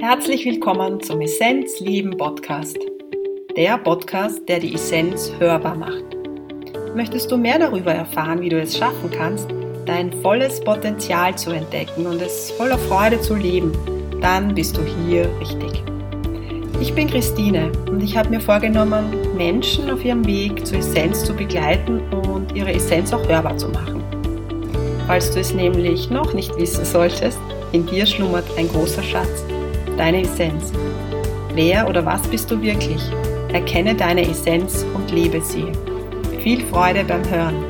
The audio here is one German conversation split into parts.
Herzlich willkommen zum Essenz Leben Podcast. Der Podcast, der die Essenz hörbar macht. Möchtest du mehr darüber erfahren, wie du es schaffen kannst, dein volles Potenzial zu entdecken und es voller Freude zu leben, dann bist du hier richtig. Ich bin Christine und ich habe mir vorgenommen, Menschen auf ihrem Weg zur Essenz zu begleiten und ihre Essenz auch hörbar zu machen. Falls du es nämlich noch nicht wissen solltest, in dir schlummert ein großer Schatz, deine Essenz. Wer oder was bist du wirklich? Erkenne deine Essenz und lebe sie. Viel Freude beim Hören.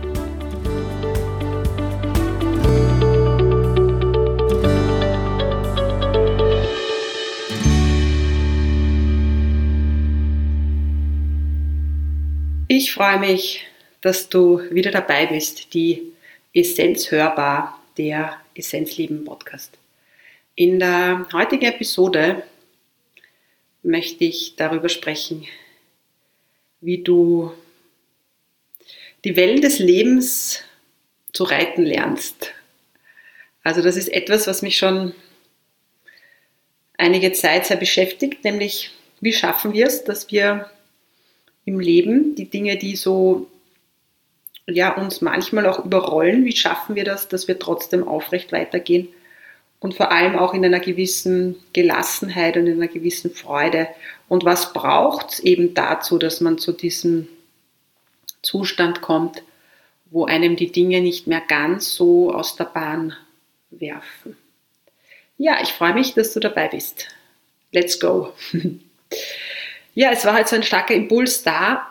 Ich freue mich, dass du wieder dabei bist, die Essenz hörbar, der Essenzleben Podcast. In der heutigen Episode möchte ich darüber sprechen, wie du die Wellen des Lebens zu reiten lernst. Also das ist etwas, was mich schon einige Zeit sehr beschäftigt, nämlich wie schaffen wir es, dass wir im Leben die Dinge, die so uns manchmal auch überrollen, wie schaffen wir das, dass wir trotzdem aufrecht weitergehen und vor allem auch in einer gewissen Gelassenheit und in einer gewissen Freude. Und was braucht es eben dazu, dass man zu diesem Zustand kommt, wo einem die Dinge nicht mehr ganz so aus der Bahn werfen. Ja, ich freue mich, dass du dabei bist. Let's go! Ja, es war halt so ein starker Impuls da,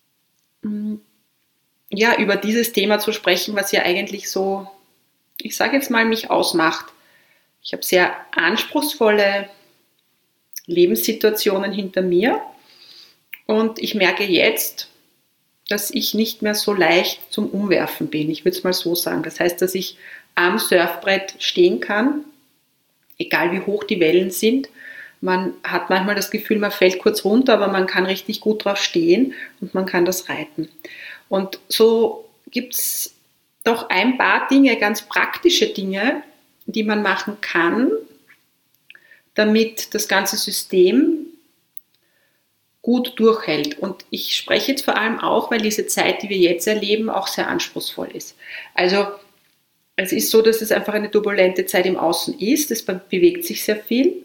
über dieses Thema zu sprechen, was ja eigentlich so, ich sage jetzt mal, mich ausmacht. Ich habe sehr anspruchsvolle Lebenssituationen hinter mir und ich merke jetzt, dass ich nicht mehr so leicht zum Umwerfen bin. Ich würde es mal so sagen. Das heißt, dass ich am Surfbrett stehen kann, egal wie hoch die Wellen sind. Man hat manchmal das Gefühl, man fällt kurz runter, aber man kann richtig gut drauf stehen und man kann das reiten. Und so gibt es doch ein paar Dinge, ganz praktische Dinge, die man machen kann, damit das ganze System gut durchhält. Und ich spreche jetzt vor allem auch, weil diese Zeit, die wir jetzt erleben, auch sehr anspruchsvoll ist. Also es ist so, dass es einfach eine turbulente Zeit im Außen ist. Es bewegt sich sehr viel.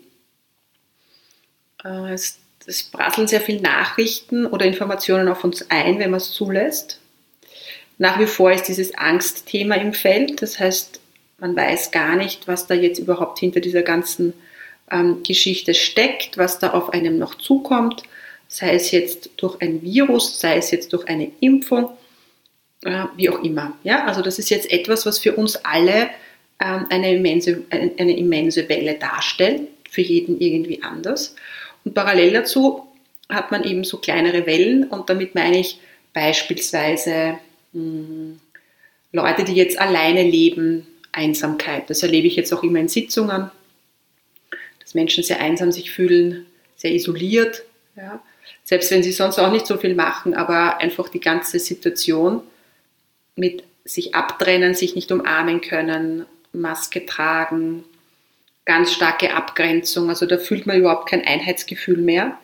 Es prasseln sehr viele Nachrichten oder Informationen auf uns ein, wenn man es zulässt. Nach wie vor ist dieses Angstthema im Feld. Das heißt, man weiß gar nicht, was da jetzt überhaupt hinter dieser ganzen Geschichte steckt, was da auf einem noch zukommt, sei es jetzt durch ein Virus, sei es jetzt durch eine Impfung, wie auch immer. Ja, also das ist jetzt etwas, was für uns alle eine immense Welle darstellt, für jeden irgendwie anders. Und parallel dazu hat man eben so kleinere Wellen und damit meine ich beispielsweise Leute, die jetzt alleine leben, Einsamkeit. Das erlebe ich jetzt auch immer in Sitzungen, dass Menschen sehr einsam sich fühlen, sehr isoliert, ja. Selbst wenn sie sonst auch nicht so viel machen, aber einfach die ganze Situation mit sich abtrennen, sich nicht umarmen können, Maske tragen, ganz starke Abgrenzung, also da fühlt man überhaupt kein Einheitsgefühl mehr.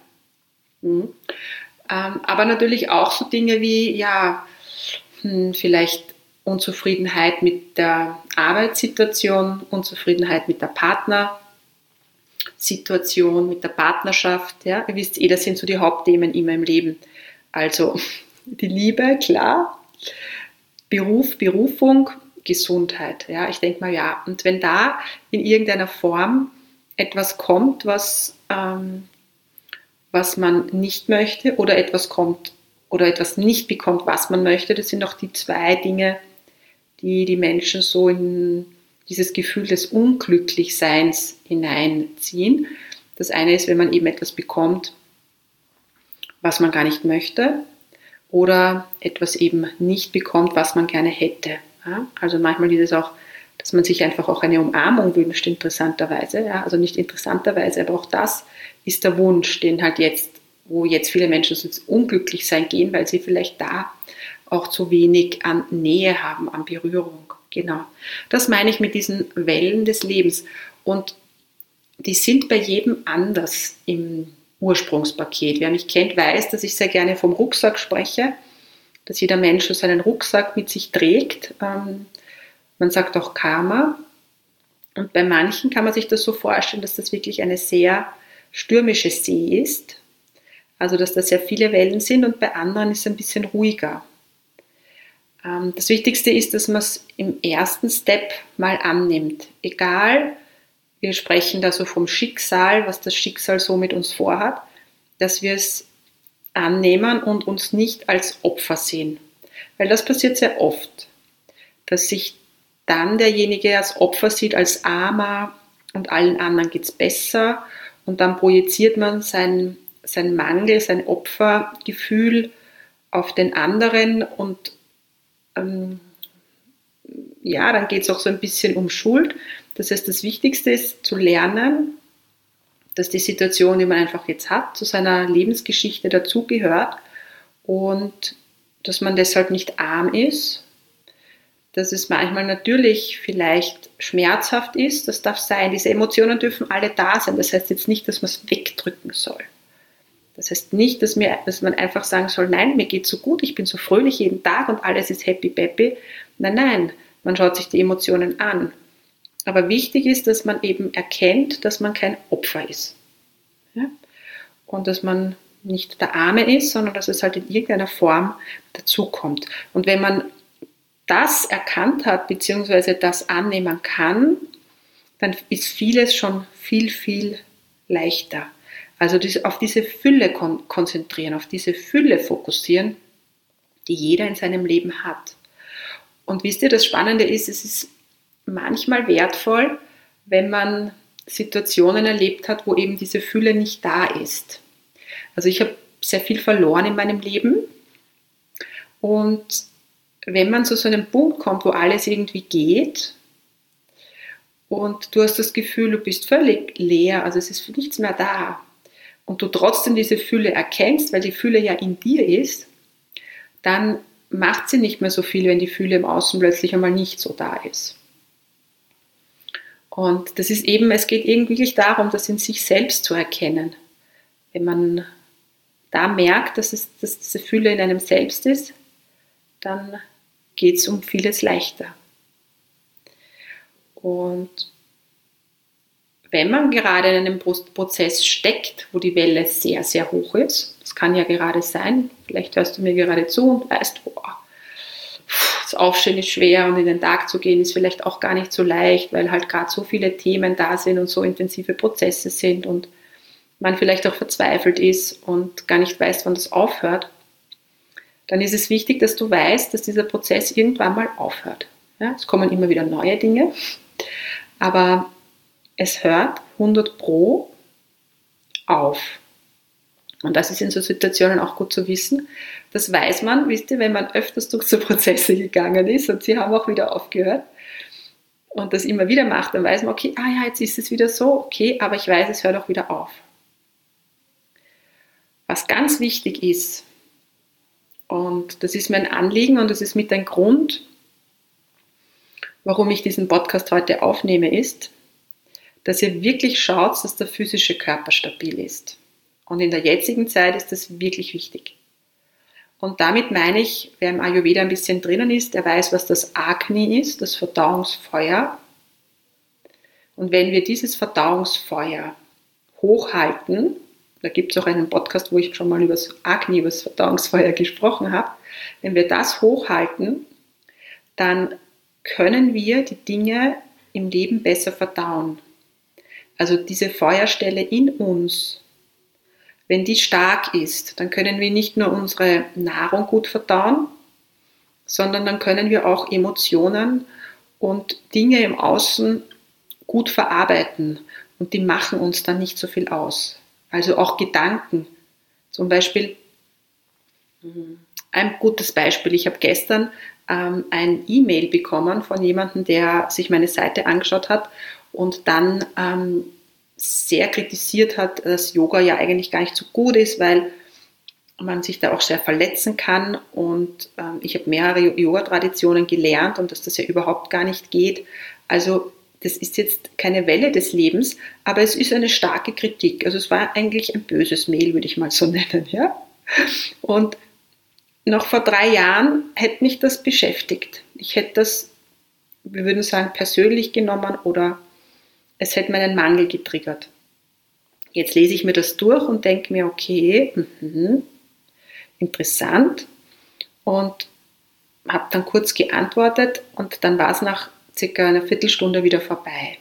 Aber natürlich auch so Dinge wie, vielleicht Unzufriedenheit mit der Arbeitssituation, Unzufriedenheit mit der Partnersituation, mit der Partnerschaft. Ja? Ihr wisst das sind so die Hauptthemen immer im Leben. Also die Liebe, klar, Beruf, Berufung, Gesundheit. Ja? Ich denke mal, und wenn da in irgendeiner Form etwas kommt, was man nicht möchte oder etwas kommt oder etwas nicht bekommt, was man möchte, das sind auch die zwei Dinge, die die Menschen so in dieses Gefühl des Unglücklichseins hineinziehen. Das eine ist, wenn man eben etwas bekommt, was man gar nicht möchte oder etwas eben nicht bekommt, was man gerne hätte. Ja? Also manchmal ist es auch, dass man sich einfach auch eine Umarmung wünscht, interessanterweise. Ja? Also nicht interessanterweise, aber auch das ist der Wunsch, den halt wo jetzt viele Menschen so ins Unglücklichsein gehen, weil sie vielleicht da auch zu wenig an Nähe haben, an Berührung. Genau. Das meine ich mit diesen Wellen des Lebens. Und die sind bei jedem anders im Ursprungspaket. Wer mich kennt, weiß, dass ich sehr gerne vom Rucksack spreche, dass jeder Mensch so seinen Rucksack mit sich trägt. Man sagt auch Karma. Und bei manchen kann man sich das so vorstellen, dass das wirklich eine sehr stürmische See ist. Also dass da sehr viele Wellen sind, und bei anderen ist es ein bisschen ruhiger. Das Wichtigste ist, dass man es im ersten Step mal annimmt. Egal, wir sprechen da so vom Schicksal, was das Schicksal so mit uns vorhat, dass wir es annehmen und uns nicht als Opfer sehen. Weil das passiert sehr oft, dass sich dann derjenige als Opfer sieht, als Armer, und allen anderen geht es besser, und dann projiziert man sein Mangel, sein Opfergefühl auf den anderen, und dann geht es auch so ein bisschen um Schuld. Das heißt, das Wichtigste ist zu lernen, dass die Situation, die man einfach jetzt hat, zu seiner Lebensgeschichte dazugehört, und dass man deshalb nicht arm ist, dass es manchmal natürlich vielleicht schmerzhaft ist, das darf sein. Diese Emotionen dürfen alle da sein. Das heißt jetzt nicht, dass man es wegdrücken soll. Das heißt nicht, dass man einfach sagen soll, nein, mir geht so gut, ich bin so fröhlich jeden Tag und alles ist happy peppy. Nein, man schaut sich die Emotionen an. Aber wichtig ist, dass man eben erkennt, dass man kein Opfer ist. Ja? Und dass man nicht der Arme ist, sondern dass es halt in irgendeiner Form dazukommt. Und wenn man das erkannt hat, beziehungsweise das annehmen kann, dann ist vieles schon viel, viel leichter. Also auf diese Fülle konzentrieren, auf diese Fülle fokussieren, die jeder in seinem Leben hat. Und wisst ihr, das Spannende ist, es ist manchmal wertvoll, wenn man Situationen erlebt hat, wo eben diese Fülle nicht da ist. Also ich habe sehr viel verloren in meinem Leben, und wenn man zu so einem Punkt kommt, wo alles irgendwie geht und du hast das Gefühl, du bist völlig leer, also es ist nichts mehr da, und du trotzdem diese Fülle erkennst, weil die Fülle ja in dir ist, dann macht sie nicht mehr so viel, wenn die Fülle im Außen plötzlich einmal nicht so da ist. Und das ist eben, es geht eben wirklich darum, das in sich selbst zu erkennen. Wenn man da merkt, dass diese Fülle in einem selbst ist, dann geht es um vieles leichter. Und wenn man gerade in einem Prozess steckt, wo die Welle sehr, sehr hoch ist, das kann ja gerade sein, vielleicht hörst du mir gerade zu und weißt, das Aufstehen ist schwer und in den Tag zu gehen ist vielleicht auch gar nicht so leicht, weil halt gerade so viele Themen da sind und so intensive Prozesse sind und man vielleicht auch verzweifelt ist und gar nicht weiß, wann das aufhört, dann ist es wichtig, dass du weißt, dass dieser Prozess irgendwann mal aufhört. Ja, es kommen immer wieder neue Dinge, aber es hört 100% auf. Und das ist in so Situationen auch gut zu wissen. Das weiß man, wisst ihr, wenn man öfters durch so Prozesse gegangen ist und sie haben auch wieder aufgehört und das immer wieder macht, dann weiß man, okay, jetzt ist es wieder so, okay, aber ich weiß, es hört auch wieder auf. Was ganz wichtig ist, und das ist mir ein Anliegen und das ist mit ein Grund, warum ich diesen Podcast heute aufnehme, ist, dass ihr wirklich schaut, dass der physische Körper stabil ist. Und in der jetzigen Zeit ist das wirklich wichtig. Und damit meine ich, wer im Ayurveda ein bisschen drinnen ist, der weiß, was das Agni ist, das Verdauungsfeuer. Und wenn wir dieses Verdauungsfeuer hochhalten, da gibt es auch einen Podcast, wo ich schon mal über das Agni, über das Verdauungsfeuer gesprochen habe, wenn wir das hochhalten, dann können wir die Dinge im Leben besser verdauen. Also diese Feuerstelle in uns, wenn die stark ist, dann können wir nicht nur unsere Nahrung gut verdauen, sondern dann können wir auch Emotionen und Dinge im Außen gut verarbeiten und die machen uns dann nicht so viel aus. Also auch Gedanken. Zum Beispiel, ein gutes Beispiel, ich habe gestern ein E-Mail bekommen von jemandem, der sich meine Seite angeschaut hat und dann sehr kritisiert hat, dass Yoga ja eigentlich gar nicht so gut ist, weil man sich da auch sehr verletzen kann und ich habe mehrere Yoga-Traditionen gelernt und dass das ja überhaupt gar nicht geht. Also das ist jetzt keine Welle des Lebens, aber es ist eine starke Kritik. Also es war eigentlich ein böses Mail, würde ich mal so nennen. Ja? Und noch vor 3 Jahren hätte mich das beschäftigt. Ich hätte das, wir würden sagen, persönlich genommen oder es hätte meinen Mangel getriggert. Jetzt lese ich mir das durch und denke mir, okay, interessant, und habe dann kurz geantwortet und dann war es nach circa einer Viertelstunde wieder vorbei.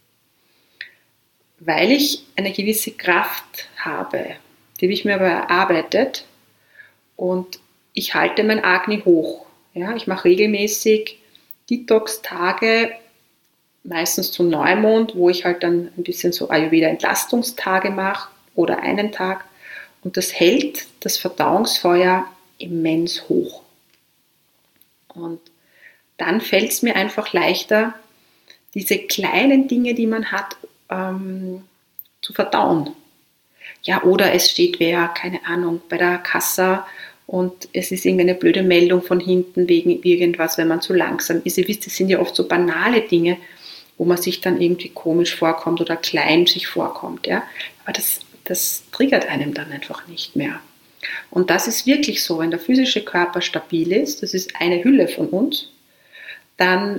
Weil ich eine gewisse Kraft habe, die habe ich mir aber erarbeitet, und ich halte mein Agni hoch. Ja, ich mache regelmäßig Detox-Tage, meistens zum Neumond, wo ich halt dann ein bisschen so Ayurveda-Entlastungstage mache oder einen Tag, und das hält das Verdauungsfeuer immens hoch. Und dann fällt es mir einfach leichter, diese kleinen Dinge, die man hat, zu verdauen. Ja, oder es steht wer, keine Ahnung, bei der Kassa und es ist irgendeine blöde Meldung von hinten wegen irgendwas, wenn man zu langsam ist. Ihr wisst, das sind ja oft so banale Dinge, wo man sich dann irgendwie komisch vorkommt oder klein sich vorkommt. Ja? Aber das triggert einem dann einfach nicht mehr. Und das ist wirklich so, wenn der physische Körper stabil ist, das ist eine Hülle von uns, dann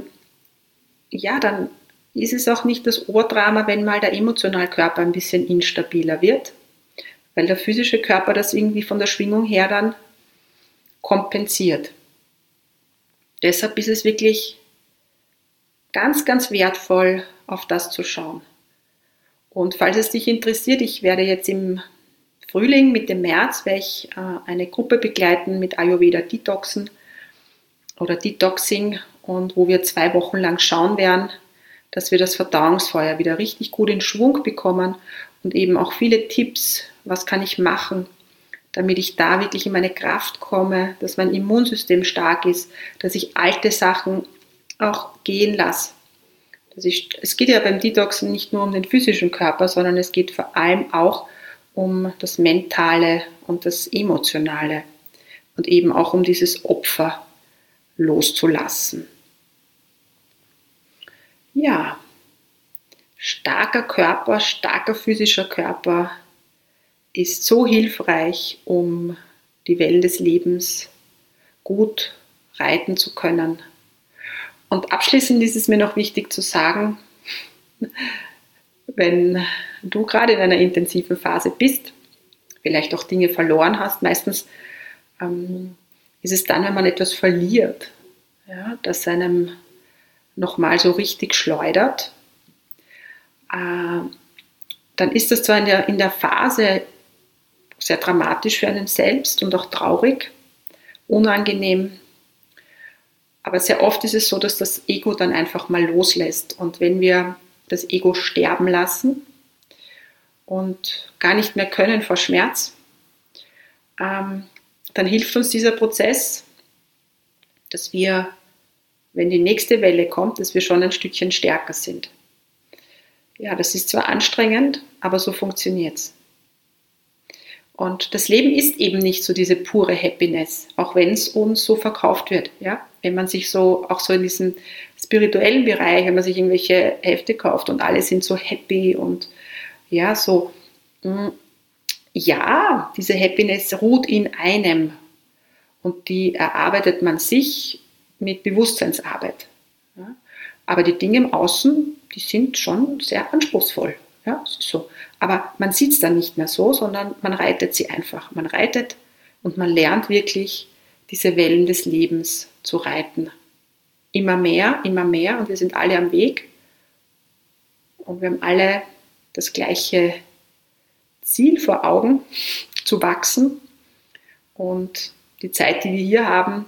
ist es auch nicht das Oberdrama, wenn mal der emotionale Körper ein bisschen instabiler wird, weil der physische Körper das irgendwie von der Schwingung her dann kompensiert. Deshalb ist es wirklich ganz, ganz wertvoll, auf das zu schauen. Und falls es dich interessiert, ich werde jetzt im Frühling, Mitte März, werde ich eine Gruppe begleiten mit Ayurveda Detoxen oder Detoxing, und wo wir 2 Wochen lang schauen werden, dass wir das Verdauungsfeuer wieder richtig gut in Schwung bekommen und eben auch viele Tipps, was kann ich machen, damit ich da wirklich in meine Kraft komme, dass mein Immunsystem stark ist, dass ich alte Sachen auch gehen lasse. Es geht ja beim Detoxen nicht nur um den physischen Körper, sondern es geht vor allem auch um das Mentale und das Emotionale und eben auch um dieses Opfer loszulassen. Ja, starker Körper, starker physischer Körper ist so hilfreich, um die Wellen des Lebens gut reiten zu können. Und abschließend ist es mir noch wichtig zu sagen, wenn du gerade in einer intensiven Phase bist, vielleicht auch Dinge verloren hast, meistens ist es dann, wenn man etwas verliert, ja, das einem nochmal so richtig schleudert, dann ist das zwar in der Phase sehr dramatisch für einen selbst und auch traurig, unangenehm, aber sehr oft ist es so, dass das Ego dann einfach mal loslässt. Und wenn wir das Ego sterben lassen und gar nicht mehr können vor Schmerz, dann hilft uns dieser Prozess, dass wir, wenn die nächste Welle kommt, dass wir schon ein Stückchen stärker sind. Ja, das ist zwar anstrengend, aber so funktioniert es. Und das Leben ist eben nicht so diese pure Happiness, auch wenn es uns so verkauft wird. Ja? Wenn man sich auch so in diesem spirituellen Bereich, wenn man sich irgendwelche Hefte kauft und alle sind so happy und ja, so, ja, diese Happiness ruht in einem und die erarbeitet man sich mit Bewusstseinsarbeit. Ja? Aber die Dinge im Außen, die sind schon sehr anspruchsvoll. Ja, es ist so. Aber man sieht es dann nicht mehr so, sondern man reitet sie einfach. Man reitet und man lernt wirklich, diese Wellen des Lebens zu reiten. Immer mehr und wir sind alle am Weg. Und wir haben alle das gleiche Ziel vor Augen, zu wachsen. Und die Zeit, die wir hier haben,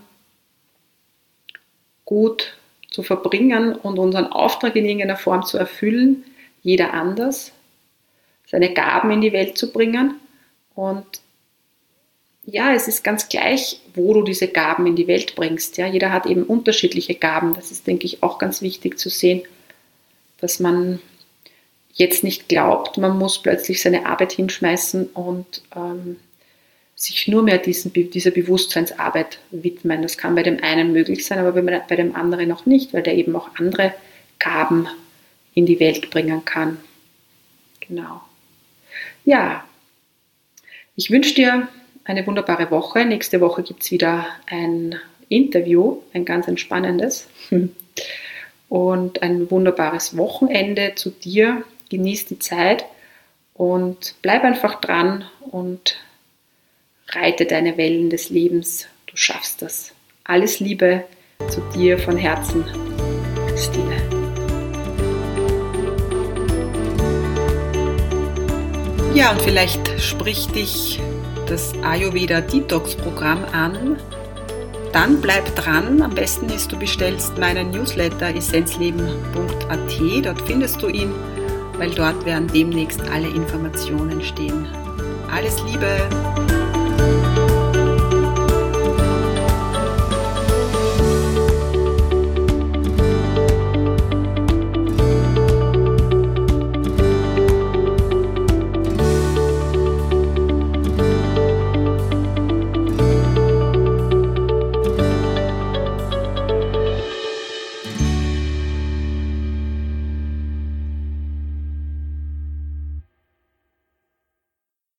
gut zu verbringen und unseren Auftrag in irgendeiner Form zu erfüllen, jeder anders, seine Gaben in die Welt zu bringen. Und ja, es ist ganz gleich, wo du diese Gaben in die Welt bringst. Ja, jeder hat eben unterschiedliche Gaben. Das ist, denke ich, auch ganz wichtig zu sehen, dass man jetzt nicht glaubt, man muss plötzlich seine Arbeit hinschmeißen und sich nur mehr dieser Bewusstseinsarbeit widmen. Das kann bei dem einen möglich sein, aber bei dem anderen noch nicht, weil der eben auch andere Gaben in die Welt bringen kann. Genau. Ja, ich wünsche dir eine wunderbare Woche. Nächste Woche gibt es wieder ein Interview, ein ganz entspannendes. Und ein wunderbares Wochenende zu dir. Genieß die Zeit und bleib einfach dran und reite deine Wellen des Lebens. Du schaffst das. Alles Liebe zu dir von Herzen, Stine. Ja, und vielleicht spricht dich das Ayurveda Detox Programm an. Dann bleib dran. Am besten ist, du bestellst meinen Newsletter essenzleben.at. Dort findest du ihn, weil dort werden demnächst alle Informationen stehen. Alles Liebe!